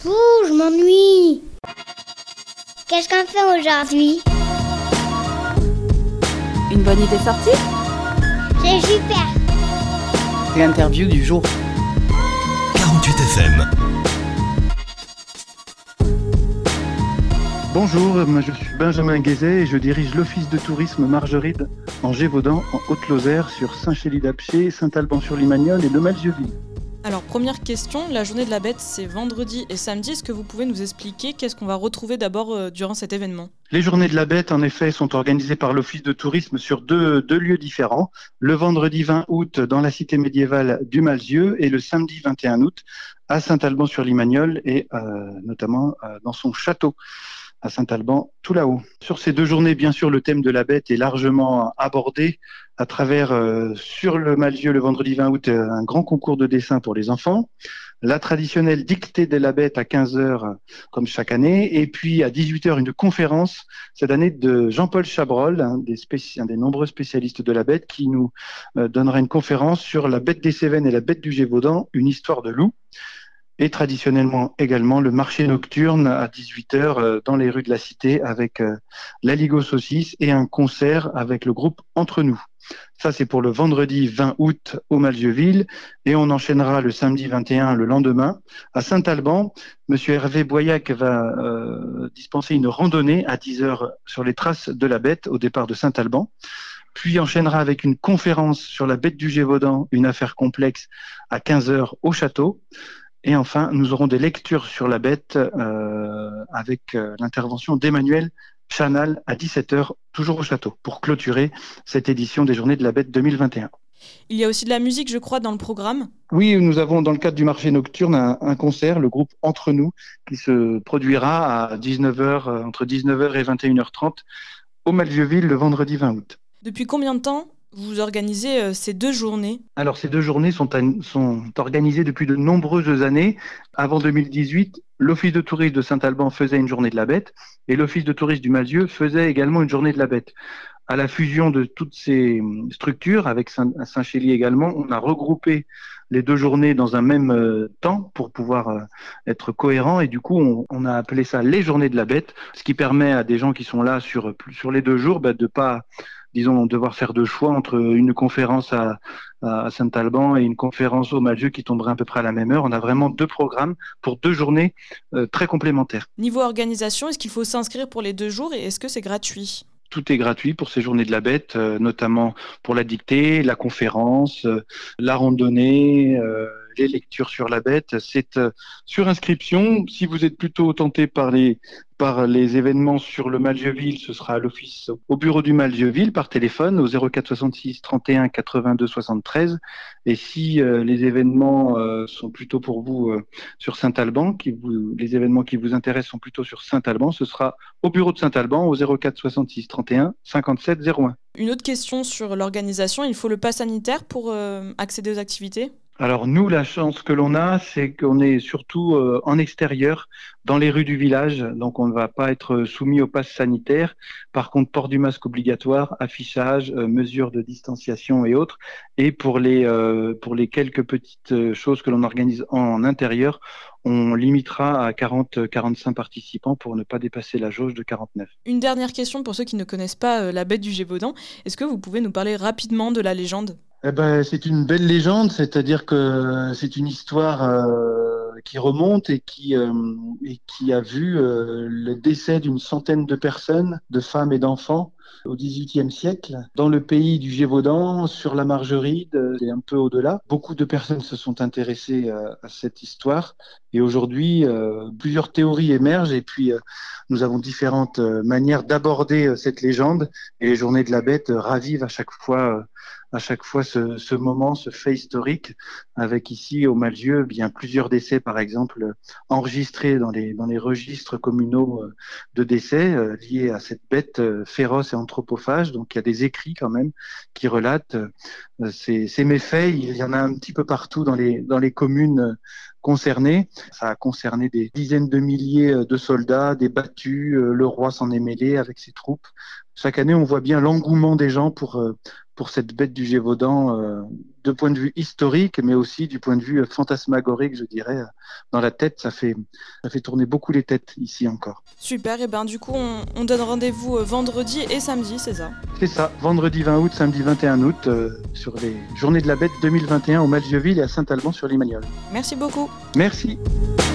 Pouh, je m'ennuie. Qu'est-ce qu'on fait aujourd'hui? Une bonne idée sortie? C'est super. L'interview du jour. 48 FM. Bonjour, moi je suis Benjamin Guézet et je dirige l'office de tourisme Margeride en Gévaudan, en Haute-Lozère, sur Saint-Chély-d'Apcher, Saint-Alban-sur-Limagnole et Le Malzieu-Ville. Alors, première question, la journée de la bête, c'est vendredi et samedi. Est-ce que vous pouvez nous expliquer qu'est-ce qu'on va retrouver d'abord durant cet événement? Les journées de la bête, en effet, sont organisées par l'office de tourisme sur deux lieux différents. Le vendredi 20 août dans la cité médiévale du Malzieu et le samedi 21 août à Saint-Alban-sur-Limagnole et notamment dans son château à Saint-Alban, tout là-haut. Sur ces deux journées, bien sûr, le thème de la bête est largement abordé à travers, sur le Malzieu, le vendredi 20 août, un grand concours de dessin pour les enfants, la traditionnelle dictée de la bête à 15h, comme chaque année, et puis à 18h, une conférence, cette année, de Jean-Paul Chabrol, un des nombreux spécialistes de la bête, qui nous donnera une conférence sur la bête des Cévennes et la bête du Gévaudan, une histoire de loup. Et traditionnellement également le marché nocturne à 18h dans les rues de la Cité avec la Ligue aux saucisses et un concert avec le groupe Entre nous. Ça, c'est pour le vendredi 20 août au Malzieu-Ville et on enchaînera le samedi 21 le lendemain à Saint-Alban. Monsieur Hervé Boyac va dispenser une randonnée à 10h sur les traces de la bête au départ de Saint-Alban. Puis enchaînera avec une conférence sur la bête du Gévaudan, une affaire complexe à 15h au château. Et enfin, nous aurons des lectures sur la bête avec l'intervention d'Emmanuel Chanal à 17h, toujours au château, pour clôturer cette édition des Journées de la Bête 2021. Il y a aussi de la musique, je crois, dans le programme. Oui, nous avons dans le cadre du marché nocturne un concert, le groupe Entre nous, qui se produira à 19h, entre 19h et 21h30 au Malzieu-Ville le vendredi 20 août. Depuis combien de temps vous organisez ces deux journées? Alors, ces deux journées sont organisées depuis de nombreuses années. Avant 2018, l'Office de tourisme de Saint-Alban faisait une journée de la bête et l'Office de tourisme du Malzieu faisait également une journée de la bête. À la fusion de toutes ces structures, avec Saint-Chély également, on a regroupé les deux journées dans un même temps pour pouvoir être cohérent. Et du coup, on a appelé ça les journées de la bête, ce qui permet à des gens qui sont là sur les 2 jours de pas, disons, devoir faire de choix entre une conférence à Saint-Alban et une conférence au Malzieu qui tomberait à peu près à la même heure. On a vraiment 2 programmes pour 2 journées très complémentaires. Niveau organisation, est-ce qu'il faut s'inscrire pour les 2 jours et est-ce que c'est gratuit? Tout est gratuit pour ces journées de la bête, notamment pour la dictée, la conférence, la randonnée, les lectures sur la bête. C'est sur inscription. Si vous êtes plutôt tenté par les événements sur le Malzieu-Ville, ce sera à l'office, au bureau du Malzieu-Ville, par téléphone, au 04 66 31 82 73. Et si les événements sont plutôt pour vous sur Saint-Alban, les événements qui vous intéressent sont plutôt sur Saint-Alban, ce sera au bureau de Saint-Alban, au 04 66 31 57 01. Une autre question sur l'organisation, il faut le pass sanitaire pour accéder aux activités? Alors nous, la chance que l'on a, c'est qu'on est surtout en extérieur, dans les rues du village, donc on ne va pas être soumis au pass sanitaire. Par contre, port du masque obligatoire, affichage, mesures de distanciation et autres. Et pour les quelques petites choses que l'on organise en intérieur, on limitera à 40-45 participants pour ne pas dépasser la jauge de 49. Une dernière question pour ceux qui ne connaissent pas la bête du Gévaudan. Est-ce que vous pouvez nous parler rapidement de la légende? C'est une belle légende, c'est-à-dire que c'est une histoire qui remonte et qui a vu le décès d'une centaine de personnes, de femmes et d'enfants, au XVIIIe siècle, dans le pays du Gévaudan, sur la Margeride et un peu au-delà. Beaucoup de personnes se sont intéressées à cette histoire et aujourd'hui, plusieurs théories émergent et puis nous avons différentes manières d'aborder cette légende et les Journées de la Bête ravivent à chaque fois ce moment, ce fait historique, avec ici au Malzieu bien plusieurs décès par exemple enregistrés dans les registres communaux de décès liés à cette bête féroce et anthropophage. Donc il y a des écrits quand même qui relatent ces méfaits. Il y en a un petit peu partout dans les communes concernées. Ça a concerné des dizaines de milliers de soldats, des battus. Le roi s'en est mêlé avec ses troupes. Chaque année, on voit bien l'engouement des gens pour pour cette bête du Gévaudan, de point de vue historique, mais aussi du point de vue fantasmagorique, je dirais. Dans la tête, ça fait tourner beaucoup les têtes ici encore. Super, et du coup on donne rendez-vous vendredi et samedi, c'est ça? C'est ça, vendredi 20 août, samedi 21 août, sur les Journées de la Bête 2021 au Malzieu-Ville et à Saint-Alban sur Limagnole. Merci beaucoup. Merci.